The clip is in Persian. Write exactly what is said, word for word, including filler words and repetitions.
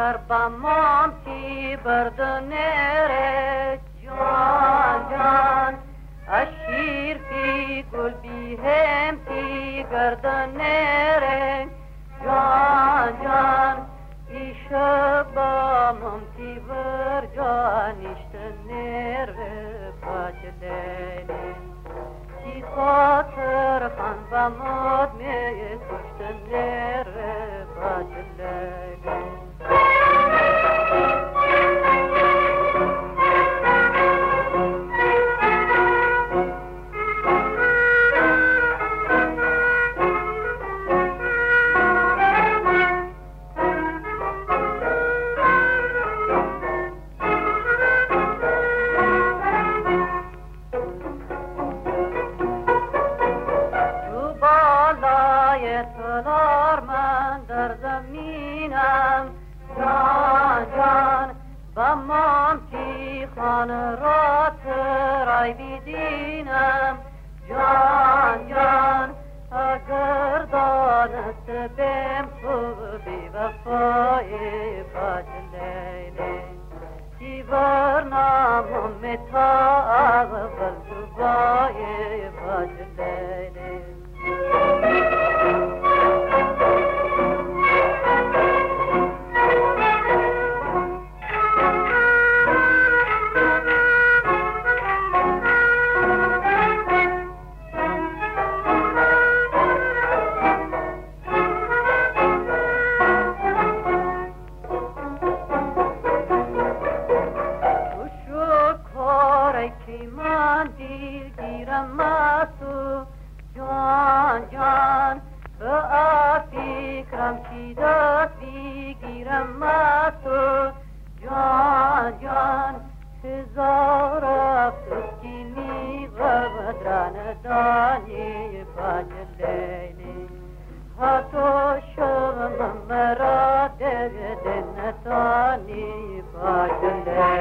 بمام تی بردنره جان جان اشیر فی گل بیهم تی گردنره جان جان ایش بمام تی بر جان اشتنر بچلینه تی خاطر خان بماد می کشتنر بچلینه بمام تی خان را ترای بیدینم جان جان اگر دانست بیم تو بی وفای بجلیلی تی برنامم متا اغبل تو بای بجلیلی جان جان به افکرم کی دست بگیرم از تو جان جان هزار افسوسی میغمد راندانی بجلیلی حتی شم مرا دل نتانی بجلیلی